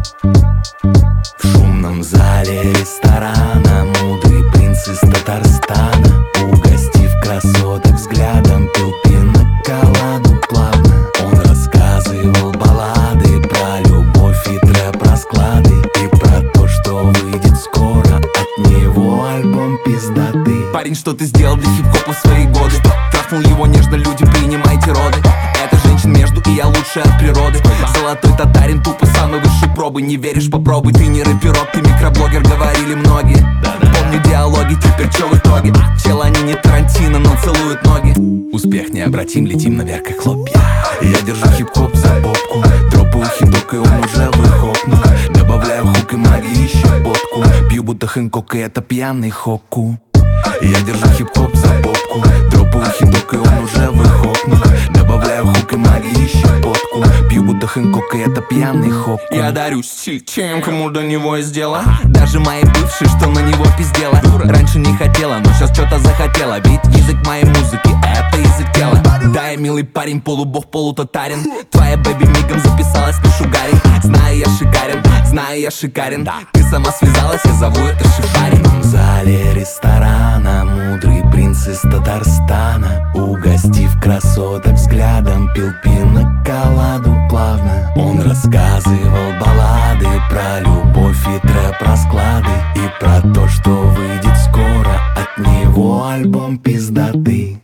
В шумном зале ресторана мудрый принц из Татарстана, угостив красоток взглядом, пил пиноколаду плавно. Он рассказывал баллады про любовь и трэп-расклады, и про то, что выйдет скоро от него альбом пиздатый. Парень, что ты сделал для хип-хопа в свои годы? Трахнул его нежно, люди, принимайте роды. Это женщин между, и я лучше от природы. Золотой татарин, тупо самой высшей пробы. Не веришь, попробуй, ты не рэперок, ты микроблогер, говорили многие. Помню диалоги, теперь чё в итоге? Чел, они не Тарантино, но целуют ноги. Успех необратим, летим наверх как хлопья. Я держу хип-хоп за попку, дропаю хидок, и он уже выхопнул. Добавляю хук и магии щепотку, пью будто Хэнкок, и это пьяный хокку. Я держу хип-хоп за попку, дропаю хидок, и он уже выхопнул. Добавляю хук и магии щепотку, пью будто Хэнкок, и это пьяный хокку. Я дарю стиль тем, кому до него есть дело. Даже мои бывшие, что на него пиздела. Раньше не хотела, но сейчас что-то захотела. Ведь язык моей музыки — это язык тела. Да, я милый парень, полубог, полутатарин. Твоя бэби мигом записалась на шугаре. Знаю, я шикарен, знаю, я шикарен. Ты сама связалась, я зову это шифарин. В зале ресторана мудрый принц из Татарстана, угостив красоток взглядом, пил пиноколаду плавно. Он рассказывал баллады про любовь и трэп-расклады, и про то, что выйдет скоро от него альбом пиздатый.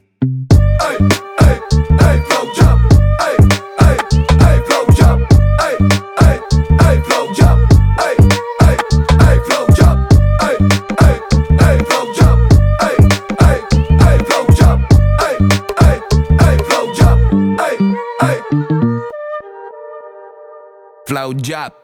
Flow job.